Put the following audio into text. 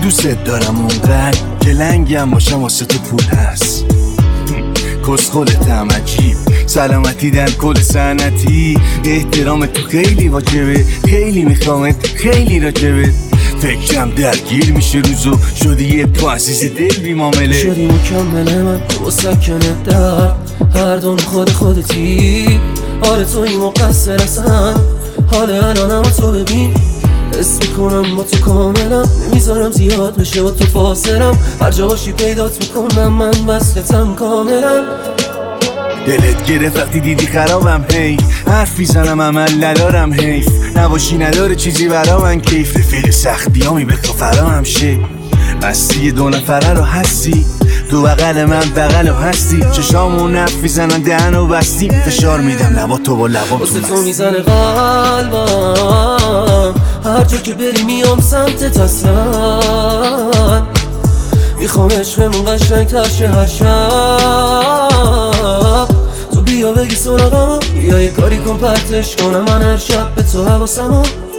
دوست دارم اونقدر که لنگم باشم واسه تو پول هست. کس خودتم عجیب، سلامتی در کل صنعتی، احترام تو خیلی واجبه، خیلی میخوامت، خیلی راجبه. فکرم درگیر میشه روزو، شدی یه تو عزیز دل بی معامله، شدی مکمل من و سکنه در هر دون خودتی. آره توی مقصر اصلا، حال الانم تو ببین، حس میکنم با تو کاملم، نمیذارم زیاد بشه با تو فاصلم، هر جا باشی پیدات میکنم، من وصلتم کاملا. دلت گرفت وقتی دیدی خرابم، هی حرف میزنم عمل ندارم، حیف نباشی نداره چیزی برا من کیف، رفیق سختیامی به تو فراهم شه، مستی دو نفره رو هستی، تو بغل من بغل هستی، چشامو نف میزنن دهنو بستی، فشار میدم لبا تو با لبا واسه تو میزنه قلبم، هر جا که بری میام سمتت اصلا، میخوام عشقمون قشنگ‌تر شه هر شب، تو بیا بگی سراغم، بیا یه کاری کن پرتش کنم من هر شب به تو حواسمو.